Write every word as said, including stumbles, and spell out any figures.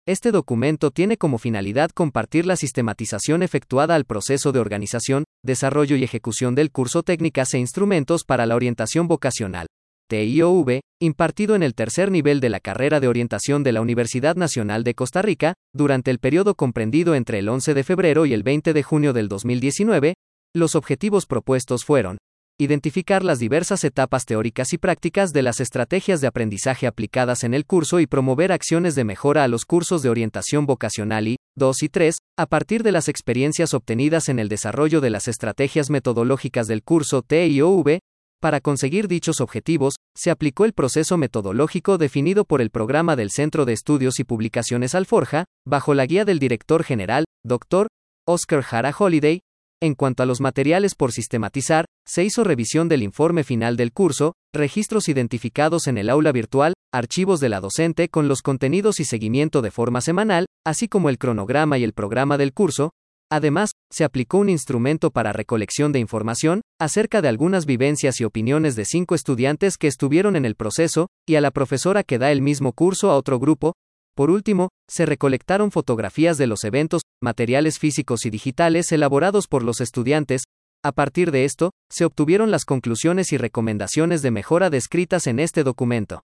Este documento tiene como finalidad compartir la sistematización efectuada al proceso de organización, desarrollo y ejecución del curso Técnicas e Instrumentos para la Orientación Vocacional, T I O V, impartido en el tercer nivel de la carrera de orientación de la Universidad Nacional de Costa Rica, durante el periodo comprendido entre el once de febrero y el veinte de junio del dos mil diecinueve. Los objetivos propuestos fueron: identificar las diversas etapas teóricas y prácticas de las estrategias de aprendizaje aplicadas en el curso y promover acciones de mejora a los cursos de orientación vocacional y, dos y tres, a partir de las experiencias obtenidas en el desarrollo de las estrategias metodológicas del curso T I O V. Para conseguir dichos objetivos, se aplicó el proceso metodológico definido por el programa del Centro de Estudios y Publicaciones Alforja, bajo la guía del director general, doctor Oscar Jara Holiday. En cuanto a los materiales por sistematizar, se hizo revisión del informe final del curso, registros identificados en el aula virtual, archivos de la docente con los contenidos y seguimiento de forma semanal, así como el cronograma y el programa del curso. Además, se aplicó un instrumento para recolección de información, acerca de algunas vivencias y opiniones de cinco estudiantes que estuvieron en el proceso, y a la profesora que da el mismo curso a otro grupo. Por último, se recolectaron fotografías de los eventos, materiales físicos y digitales elaborados por los estudiantes. A partir de esto, se obtuvieron las conclusiones y recomendaciones de mejora descritas en este documento.